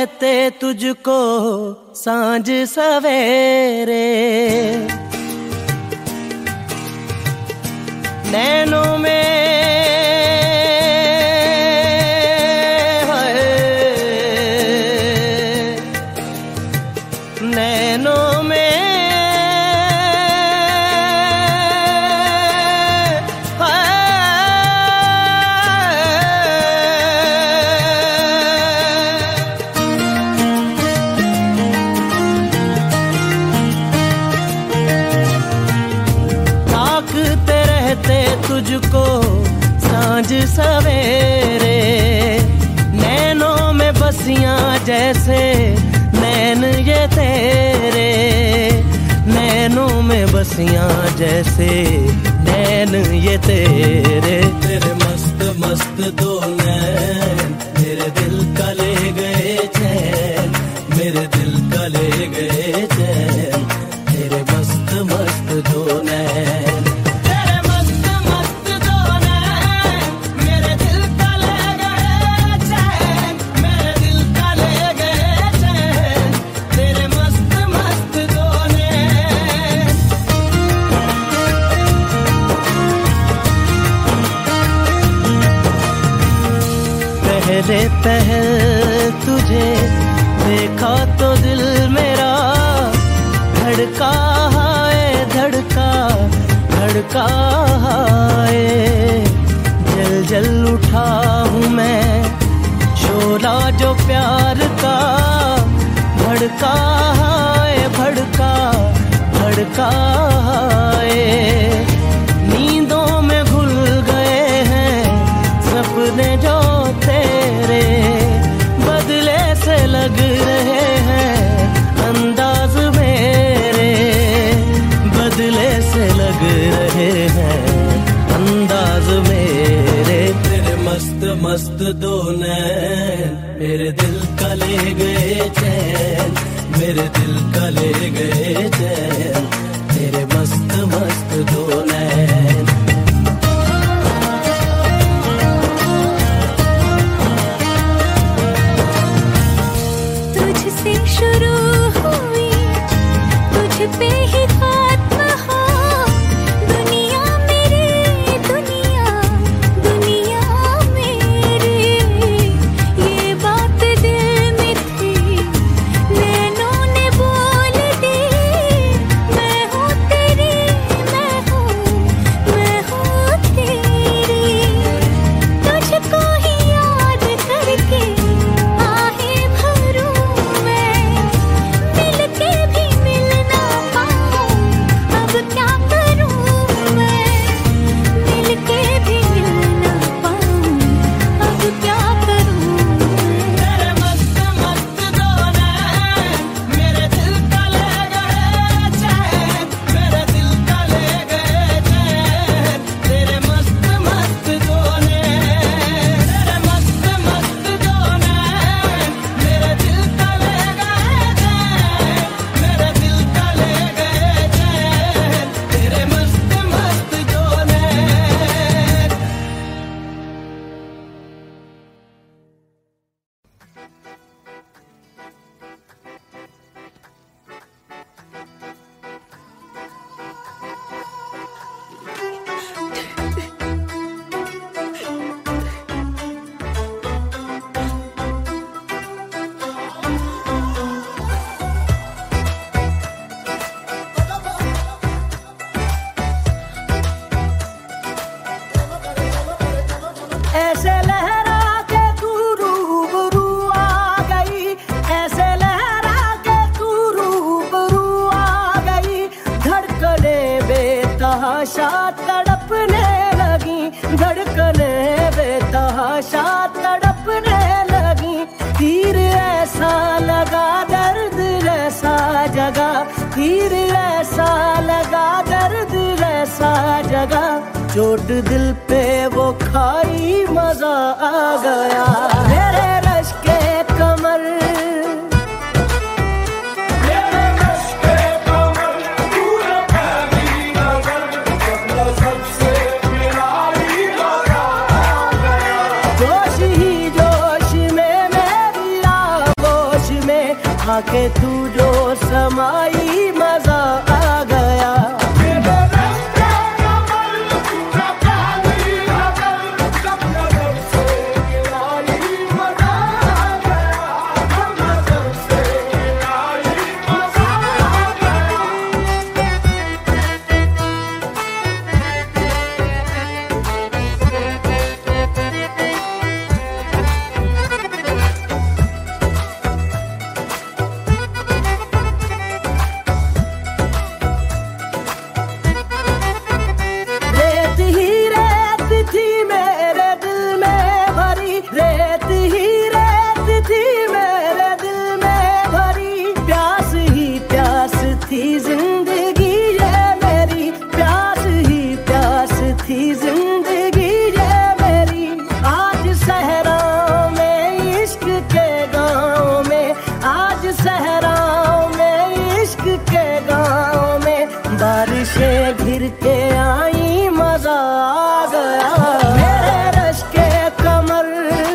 रहते तुझको सांझ सवेरे, नैनों में नैनों में ताकते रहते तुझको सांझ सवेरे, नैनों में बसियां जैसे नैन ये तेरे, नैनों में बसियां जैसे नैन ये तेरे। तेरे मस्त मस्त दो नैन मेरे दिल का ले गए चैन, मेरे दिल का ले गए चैन, तेरे मस्त मस्त दो नैन। पहले पहल तुझे देखा तो दिल मेरा धड़का है, धड़का धड़का है, जल जल उठा हूँ मैं शोला जो प्यार का, भड़का है भड़का भड़का है, नींदों में घुल गए हैं सपने जो तेरे, बदले से लग रहे हैं अंदाज मेरे, बदले से लग रहे हैं अंदाज मेरे। तेरे मस्त मस्त दो नैन मेरे दिल का ले गए चैन, मेरे दिल का ले गए चैन, तेरे मस्त मस्त दो नैन। शुरू हुई तुझ पे ही खात्मा हो, दुनिया मेरी दुनिया दुनिया मेरी, ये बात दिल में थी नैनों ने बोल दी, मैं हूँ तेरी मैं हूँ तेरी, तुझको ही याद करके आहे भरूं ऐसे लहरा के तू रूबरू आ गई, ऐसे लहरा के तू रूबरू आ गई, धड़कने बेतहाशा तड़पने लगी, धड़कने बेतहाशा तड़पने लगी, तीर ऐसा लगा दर्द ऐसा जगा, तीर ऐसा लगा दर्द ऐसा जगा, चोट दिल पे वो खाई मजा आ गया, मेरे रश के कमर जोश ही जोश में मेरी आगोश आके तू जो समाई मजा आ गया। बारिशें घिर के आई मजा आ गया। मेरे रश के कमर,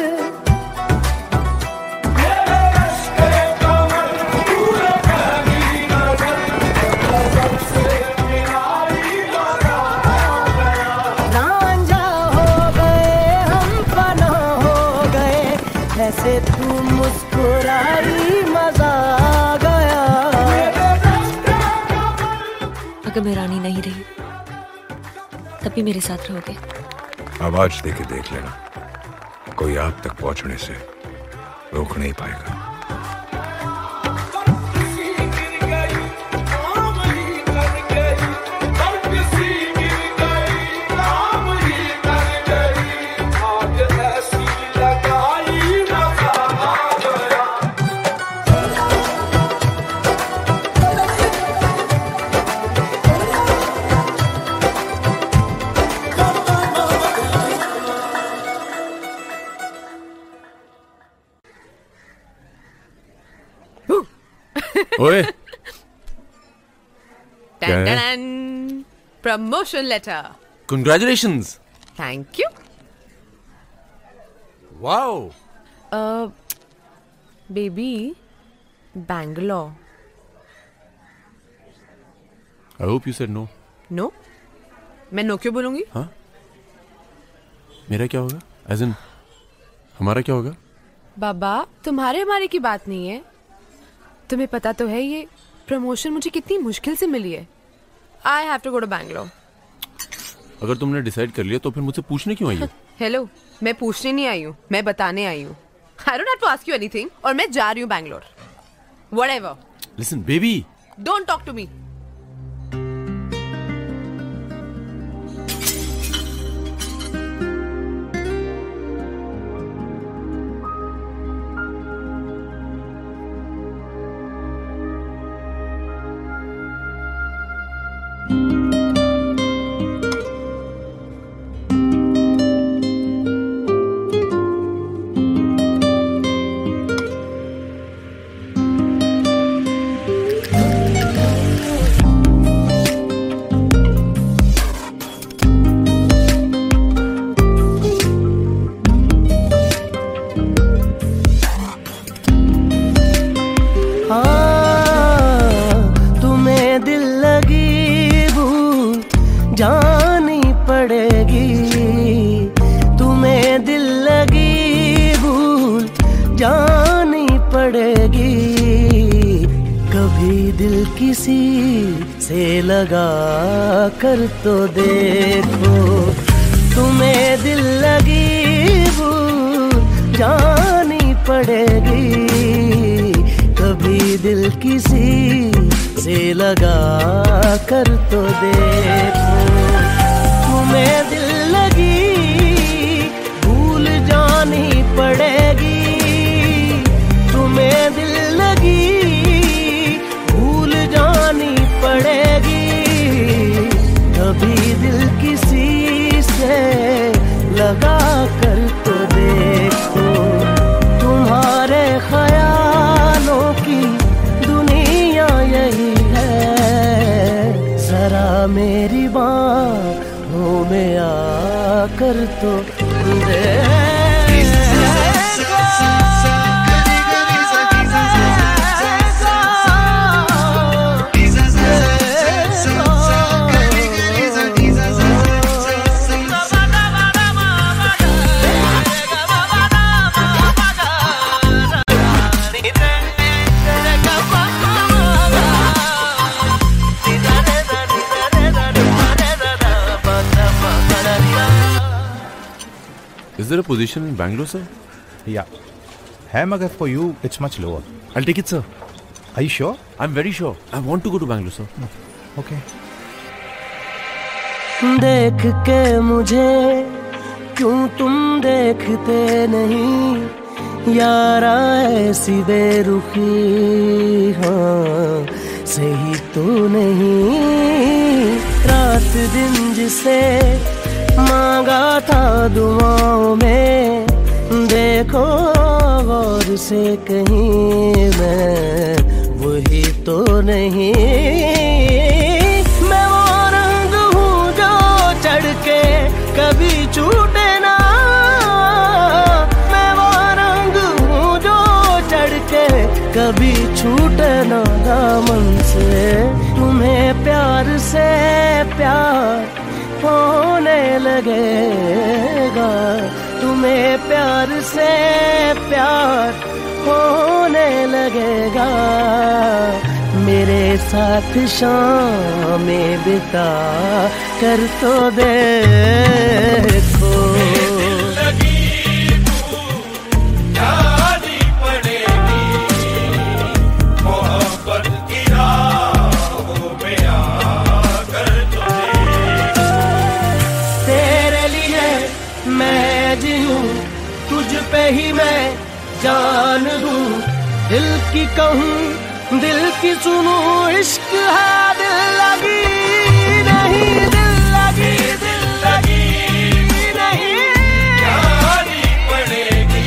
मेरे रश के कमर पूरे बहगी नजर, सबसे मिलाई मजा आ गया। रांझा हो गए हम फना हो गए, ऐसे तू मुस्कुराई मजा आ गया। अगर मैं रानी नहीं रही तब भी मेरे साथ रहोगे? आवाज देके देख लेना, कोई आप तक पहुंचने से रोक नहीं पाएगा। ओए promotion letter. Congratulations. Thank you. Wow. Baby Bangalore. I hope you said no. No? मैं नो क्यों बोलूंगी? हाँ? मेरा क्या होगा? As in, हमारा क्या होगा? बाबा तुम्हारे हमारे की बात नहीं है। तुम्हें पता तो है ये प्रमोशन मुझे कितनी मुश्किल से मिली है। I have to go to Bangalore. अगर तुमने डिसाइड कर लिया तो फिर मुझसे पूछने क्यों आई हो? हेलो, मैं पूछने नहीं आई हूँ, मैं बताने आई हूँ। I don't have to ask you anything और मैं जा रही हूँ Bangalore. Whatever. Listen baby, don't talk to me. जानी पड़ेगी, तुम्हें दिल लगी भूल जानी पड़ेगी। कभी दिल किसी से लगा कर तो देखो, तुम्हें दिल लगी भूल जानी पड़ेगी। कभी दिल किसी से लगा कर तो देखो, तुम्हें दिल लगी भूल जानी पड़ेगी। तुम्हें दिल लगी भूल जानी पड़ेगी। कभी दिल किसी से लगा कर तो देखो, तुम्हारे ख्यालों की दुनिया यही है। जरा मेरी बाहों में आकर तो देखो। there a position in Bangalore, sir? Yeah. है मगर for you it's much lower. I'll take it, sir. Are you sure? I'm very sure. I want to go to Bangalore, sir. Okay. देख के मुझे क्यों तुम देखते नहीं यारा ऐसी बेरुखी, हाँ सही तो नहीं। रात दिन जिसे मांगा था दुआओं में, देखो गौर से कहीं मैं वही तो नहीं। मैं वो रंग हूँ जो चढ़ के कभी छूटे ना, मैं वो रंग हूँ जो चढ़ के कभी छूटे ना दामन से। तुम्हें प्यार से प्यार होने लगेगा, तुम्हें प्यार से प्यार होने लगेगा। मेरे साथ शामें बिता कर तो देखो। तुझ पे ही मैं जान दूं, दिल की कहूँ दिल की सुनूं, इश्क है दिल लगी नहीं, दिल लगी नहीं, यारी पड़ेगी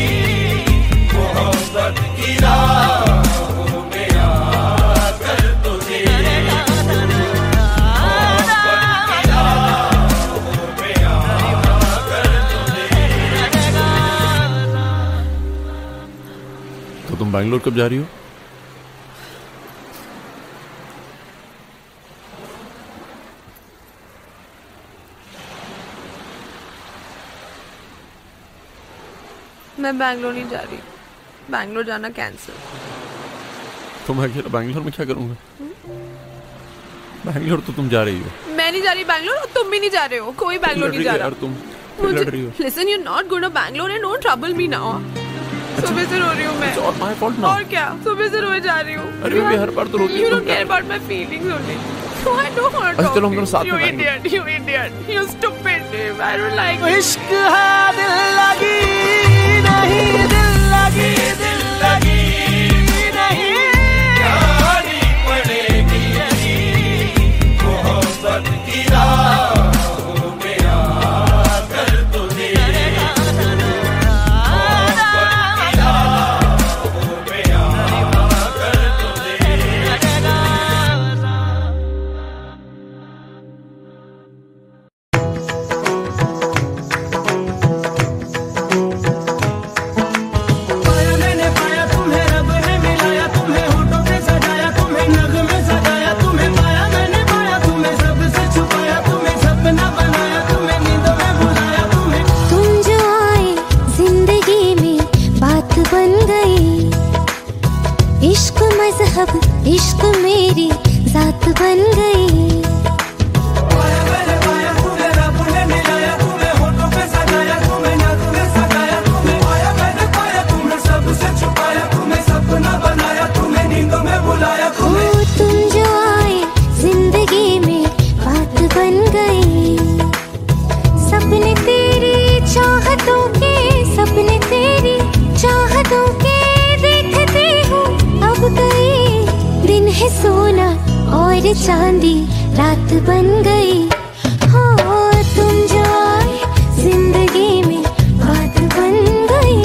मोहब्बत की राहों में आकर तुझे। तुम बैंगलोर कब जा रही हो? मैं बैंगलोर नहीं जा रही, बैंगलोर जाना कैंसिल। तो मैं अकेला बैंगलोर में क्या करूंगा? बैंगलोर तो तुम जा रही हो। मैं नहीं जा रही बैंगलोर और तुम भी नहीं जा रहे हो, कोई बैंगलोर नहीं जा रहा। तुम लड़ रही हो। Listen, you're not going to Bangalore and don't trouble me now. सुबह से रो रही हूँ मैं। It's my fault now. और क्या? सुबह से रोए जा रही हूँ। अरे भी हर बार तो रोती हो। You don't care about my feelings only. So I don't want to talk चलो हम to दोनों साथ में you. You idiot. You stupid. I don't like it. इश्क है दिल लगी नहीं, दिल लगी नहीं, यारी पड़ेगी मोहब्बत की राहों में आकर तुझे। इश्क मेरी जात बन गई। तुम जो आए जिंदगी में बात बन गई। सपने तेरी चाहतों के, सपने तेरी चाहतों के देखते हूँ अब गई। दिन है सोना और चांदी रात बन गई। हो तुम जो आए जिंदगी में बात बन गई।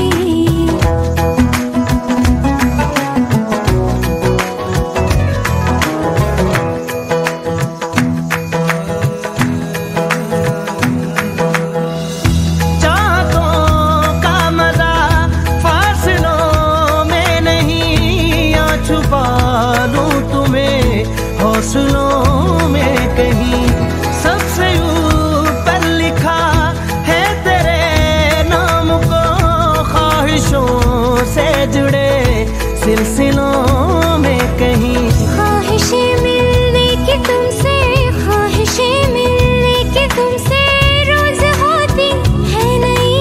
हौसलों में कहीं सबसे ऊपर लिखा है तेरे नाम को, ख्वाहिशों से जुड़े सिलसिलों में कहीं। ख्वाहिशें मिलने की तुमसे, ख्वाहिशें मिलने की तुमसे रोज होती है नहीं।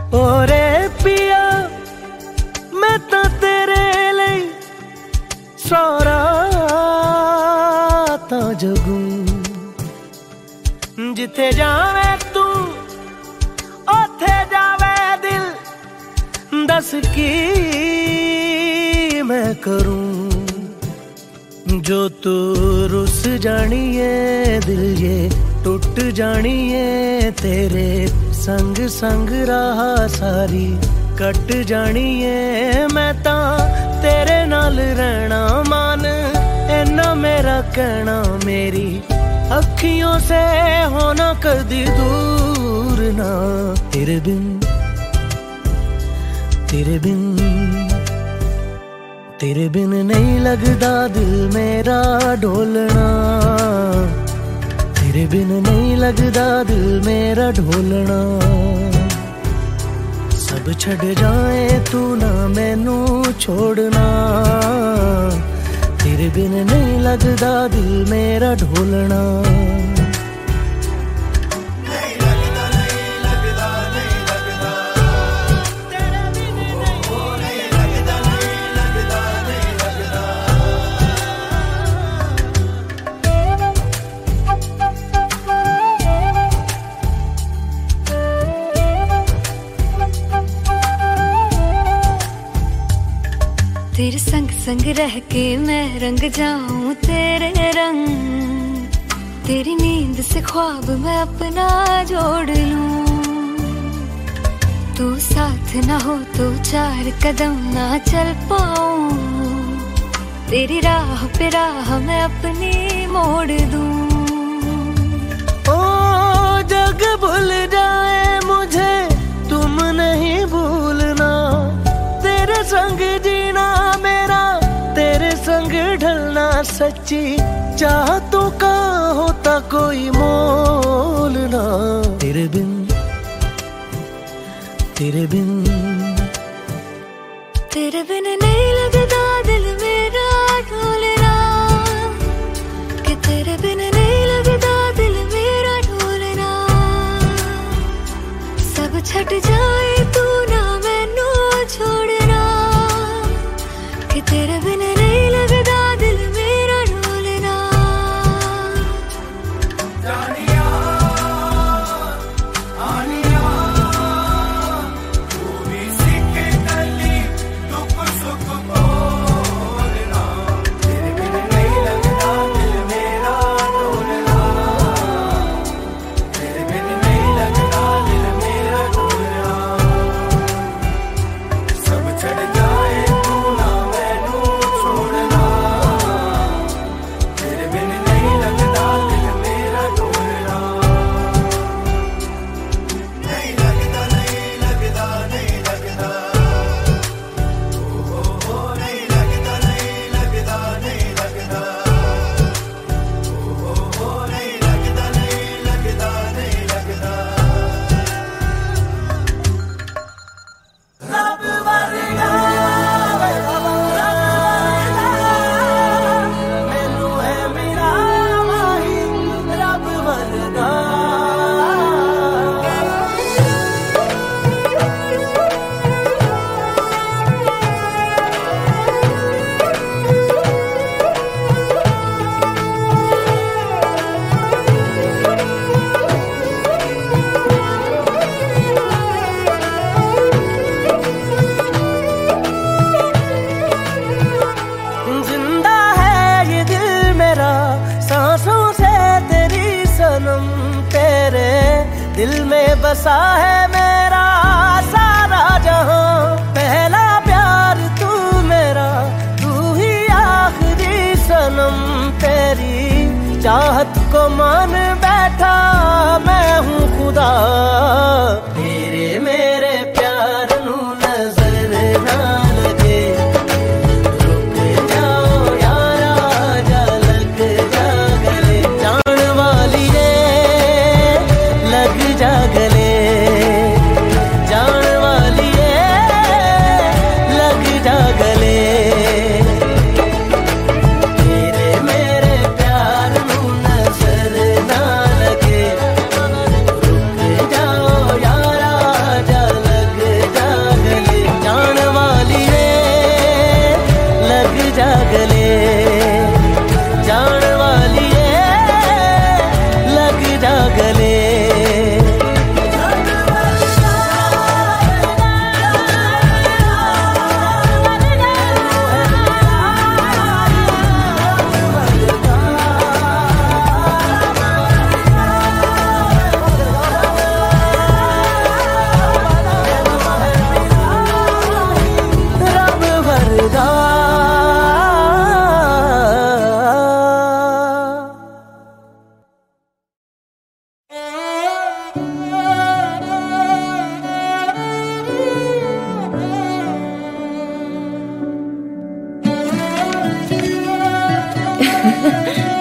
ओरे पिया मैं तो तेरे लिए सारा ता जगूं जिथे जावे तू ओथे जावे दिल दस की मैं करूं जो तू रुस जानी है दिल ये टूट जानी है तेरे संग संग रहा सारी कट जानी है मैं ता तेरे नाल रहना मान इन्ना मेरा कहना मेरी अखियों से होना कदी दूर ना तेरे बिन नहीं लगदा दिल मेरा ढोलना तेरे बिन नहीं लगदा दिल मेरा ढोलना सब छड़ जाए तू ना मैनू छोड़ना तेरे बिन नहीं लगदा दिल मेरा ढोलना तेरे संग संग रह के मैं रंग जाऊं तेरे रंग तेरी नींद से ख्वाब मैं अपना जोड़ लूं तू साथ ना हो तो 4 कदम ना चल पाऊं तेरी राह पे राह मैं अपनी मोड़ दूं ओ जग भूल जाए मुझे तुम नहीं भूलना तेरे संग जीना मेरा तेरे संग ढलना सच्ची चाहतों का होता कोई मोल ना तेरे बिन नहीं लगदा दिल मेरा ढोलना कि तेरे बिन नहीं लगदा दिल मेरा ढोलना सब छट जाए तू ना मैनू छोड़ना कि तेरे बिन नहीं लगदा दिल मेरा ढोलना दिल में बसा है मेरा सारा जहां पहला प्यार तू मेरा तू ही आखिरी सनम तेरी चाहत को मान बैठा मैं हूँ खुदा तेरे मेरे प्यार नू नजर ना लगे रुक जाओ यारा जा लग जा गले जान वाली लग जा गले जान वाली लग जा गले तेरे मेरे प्यार नू नजर ना लगे रुक जा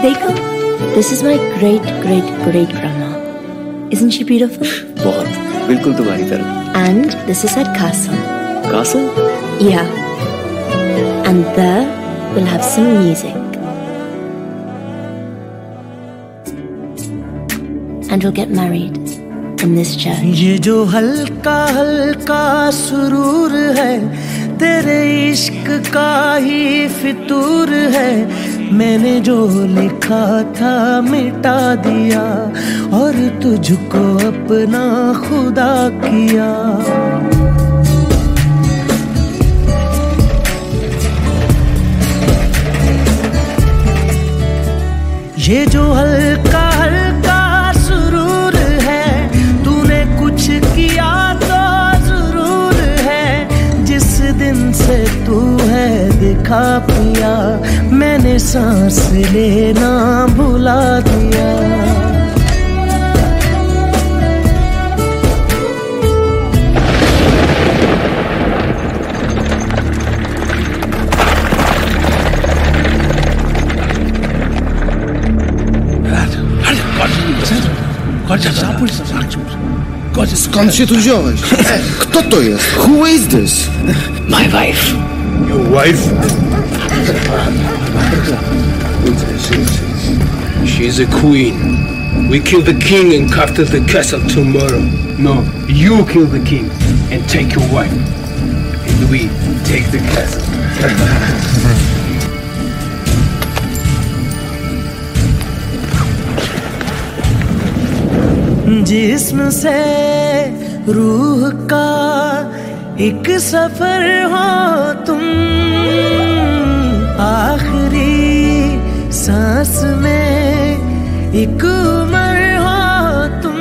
देखो, this is my great great great grandma. Isn't she beautiful? बहुत, बिल्कुल तुम्हारी तरह. And this is her castle. Castle? Yeah. And there we'll have some music. And we'll get married in this church. ये जो हल्का हल्का सुरूर है तेरे इश्क का ही फितूर है. मैंने जो लिखा था मिटा दिया और तुझको अपना खुदा किया. ये जो हल्का हल्का सुरूर है तूने कुछ किया तो जरूर है. जिस दिन से तू है दिखा पिया मैंने सांस लेना भुला दिया. Skąd się tu wziąłeś? Kto to jest? Who is this? My wife. Your wife? She's a queen. We kill the king and capture the castle tomorrow. No, you kill the king and take your wife. And we take the castle. जिस्म से रूह का एक सफर हो तुम. आखिरी सांस में एक उम्र हो तुम.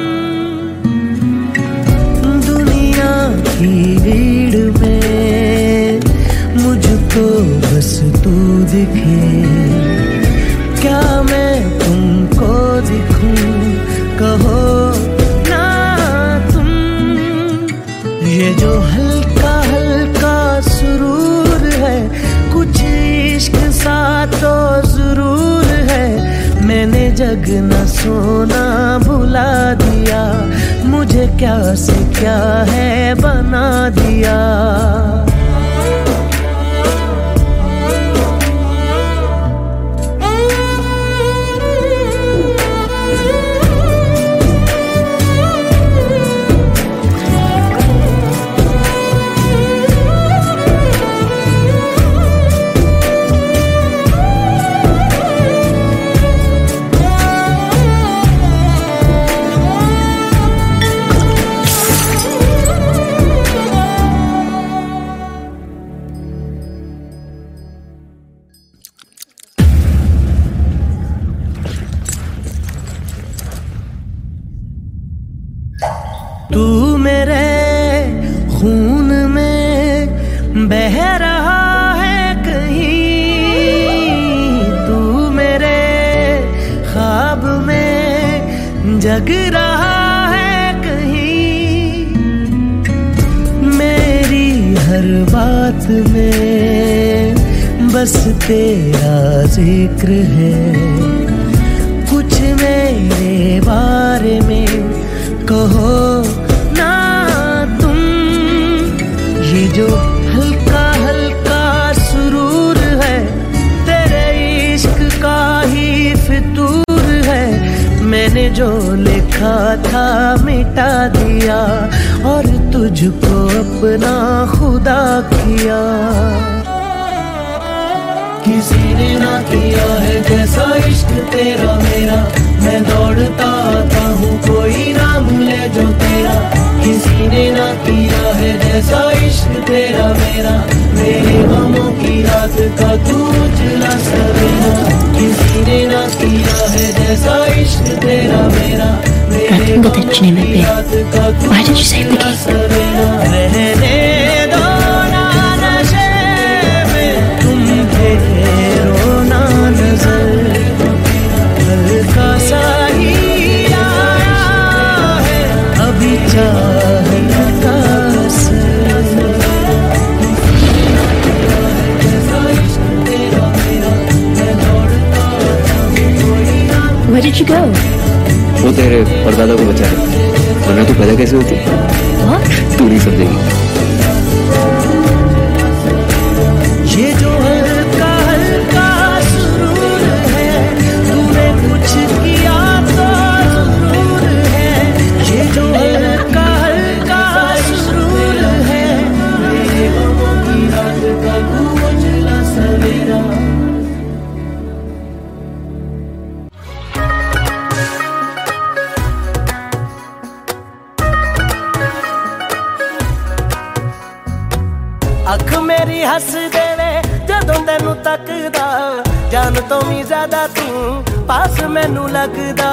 दुनिया की भीड़ में मुझको बस तू दिखे. क्या मैं तुमको दिखूं कहो ना तुम. ये जो हल्का हल्का सुरूर है कुछ इश्क सा तो जरूर है. मैंने जगना सोना भुला दिया मुझे क्या से क्या है बना दिया. तू मेरे खून में बह रहा है कहीं. तू मेरे ख्वाब में जग रहा है कहीं. मेरी हर बात में बस तेरा जिक्र है. कुछ मेरे बारे में कहो ना तुम. ये जो हल्का हल्का सुरूर है तेरे इश्क का ही फितूर है. मैंने जो लिखा था मिटा दिया और तुझको अपना खुदा किया. किसी ने ना किया है जैसा इश्क तेरा मेरा. मैं दौड़ता आता हूँ कोई नाम ले जो तेरा. किसी ने ना किया है जैसा इश्क तेरा मेरा. मेरे गमों की रात का तू उजला सवेरा. किसी ने ना किया है जैसा इश्क तेरा मेरा. मेरे गमों की रात का तू उजला सवेरा. रहने दो ना नशे में तुम फेरो ना नजर. हल्का सा ही आया है अभी चाहने का असर. जैसा इश्क तेरा मेरा मैं दौड़ता हूँ कोई you go? वो तेरे परदादा को बचा रहे, वरना तू पैदा कैसे होती? तू नहीं समझेगी। ये जो हल्का हल्का सुरूर है, तूने कुछ किया तो जरूर है। ये जो हल्का हल्का सुरूर है, मेरे गमों की रात का उजला सवेरा। अख मेरी हस देवे जदों तेनू तकदा, जान तो भी ज्यादा तू पास मैनू लगदा।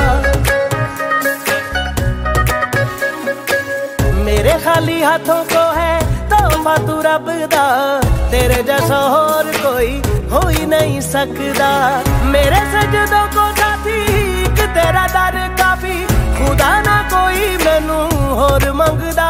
मेरे खाली हाथों को है तोहफा तू रब दा, तेरे जैसा और कोई हो ही नहीं सकदा। मेरे सजदों को साथी एक तेरा दर काफी, खुदा ना कोई मैनू होर मंगदा।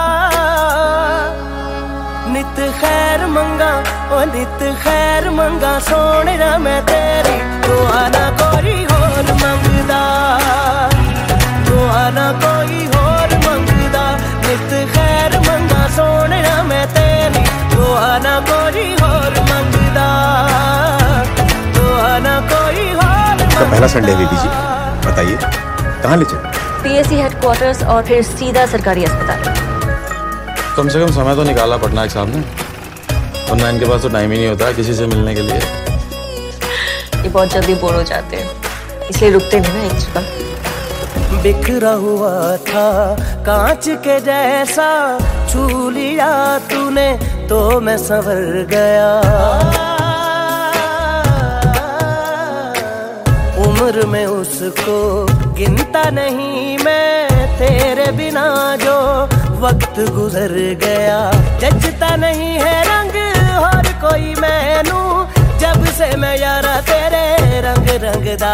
नित खैर मंगा ओ नित खैर मंगा, सोने ना मैं तेरी दुआ ना कोई होर मंगदा, दुआ ना कोई होर मंगदा। नित खैर मंगा सोने ना मैं तेरी दुआ ना कोई होर मंगदा, दुआ ना कोई होर। तो पहला संडे दीदी जी, बताइए कहाँ ले चले? पीएससी हेडक्वार्टर्स और फिर सीधा सरकारी अस्पताल। कम से कम समय तो निकाला पटनायक साहब ने, वरना इनके पास तो टाइम ही नहीं होता किसी से मिलने के लिए। ये बहुत जल्दी बोर हो जाते हैं, इसलिए रुकते नहीं ना एक जगह। बिखरा हुआ था कांच के जैसा, छू लिया तूने तो मैं संवर गया। उम्र में उसको गिनता नहीं मैं, तेरे बिना जो वक्त गुजर गया। जचता नहीं है रंग और कोई मैनू, जब से मैं यारा तेरे रंग रंगदा।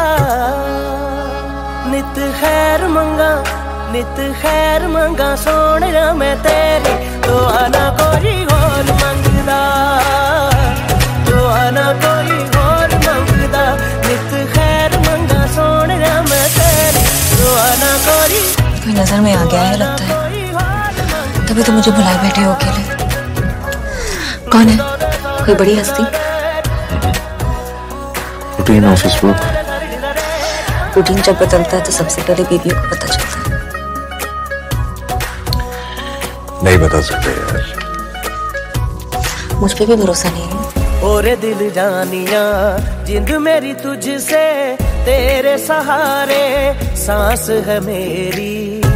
नित खैर मंगा नित खैर मंगा, सोने ना मैं तेरी दुआ ना कोई होर मंगदा, दुआ ना कोई होर मंगदा। नित खैर मंगा सोने ना मैं तेरी दुआ ना कोई। कोई नजर में आ गया है लगता है, तभी तो मुझे बुलाए बैठे हो अकेले। कौन है? कोई बड़ी हस्ती? Routine office work. रूटीन जब बदलता है तो सबसे पहले बीवी को पता चलता है। नहीं बता सकते यार, मुझ पे भी भरोसा नहीं है। ओरे दिल जानिया जिंद मेरी तुझसे, तेरे सहारे सांस है मेरी।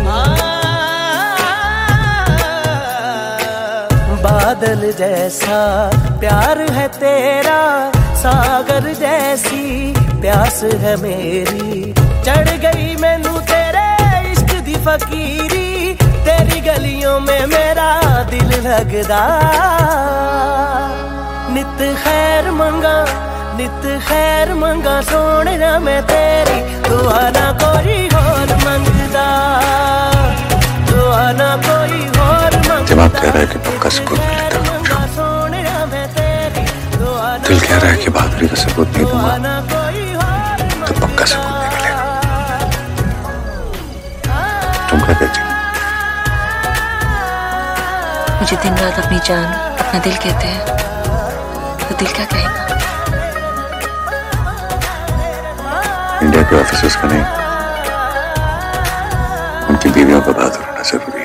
बादल जैसा प्यार है तेरा, सागर जैसी प्यास है मेरी। चढ़ गई मैनू तेरे इश्क दी फकीरी, तेरी गलियों में मेरा दिल लगदा। नित खैर मंगा नित खैर मंगा, सोने ना मैं तेरी दुआ ना कोई होर मंगदा, दुआ ना कोई होर मंगदा। दिमाग कह रहा है कि पक्का सबूत मिले तब रुक जाऊं, दिल कह रहा है कि बहादुरी का सबूत नहीं दूंगा तो पक्का सबूत नहीं मिलेगा। तुम क्या कहती हो? मुझे दिन रात अपनी जान अपना दिल कहते हैं, तो दिल क्या कहेगा? इंडिया के ऑफिसर्स का नहीं, उनकी बीवियों का बहादुर होना जरूरी है।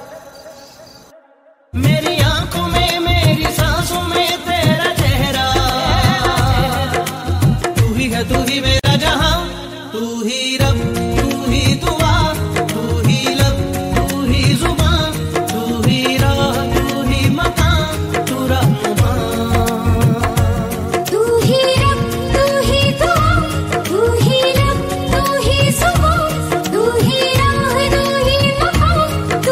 मेरी आंखों में मेरी सांसों में तेरा चेहरा, तू ही है तू ही मेरा जहां, तू ही रब तू ही दुआ, तू ही लब तू ही जुबान, तू ही राह तू ही मकान, तू रहनुमा। तू ही रब तू ही दुआ, तू ही लब तू ही जुबान, तू ही राह तू ही मकान,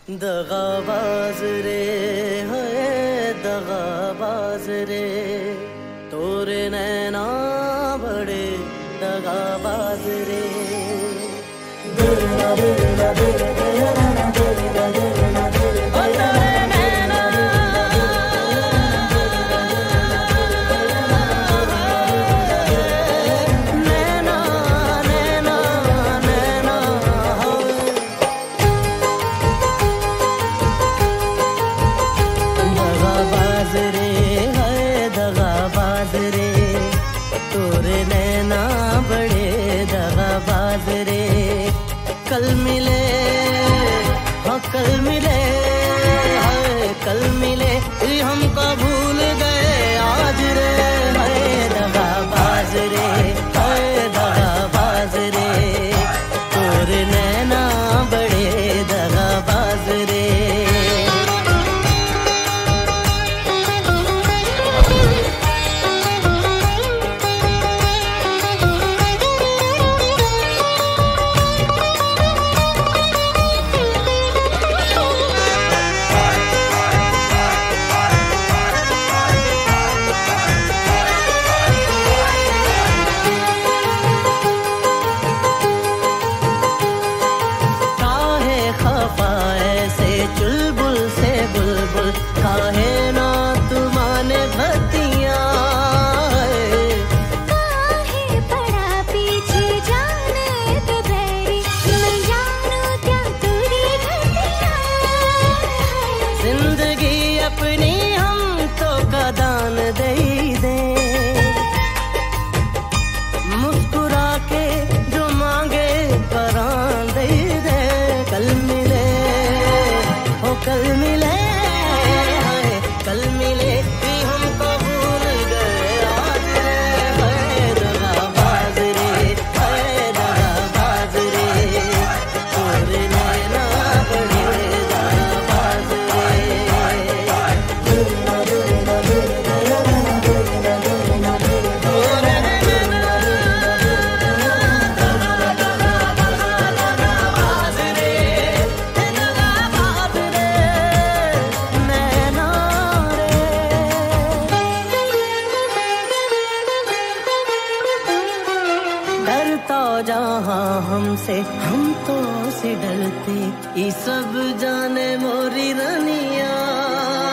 दगाबाज रे है दगाबाज रे तोरे नैना बड़े दगाबाज रे कल मिले हाँ कल मिले हाय कल मिले हमको भूल गए आज रे हाय दगाबाज रे हाय दगाबाज रे तोरे नैना बड़े दगाबाज रे चुलबुल से बुलबुल काहे ना तुमाने भतिया काहे पड़ा पीछे जाने तो बैरी मैं जानू क्या तुरी भतिया जिंदगी अपनी हम तो कदान दे दे मुस्कुरा के जो मांगे परान दे दे कल मिले कल मिले कल मिले कि हमको भूल गए आज रे दगाबाज रे दगाबाज रे तोरे नैना बड़े दगाबाज जहाँ हमसे हम तो से डरते ये सब जाने मोरी रनिया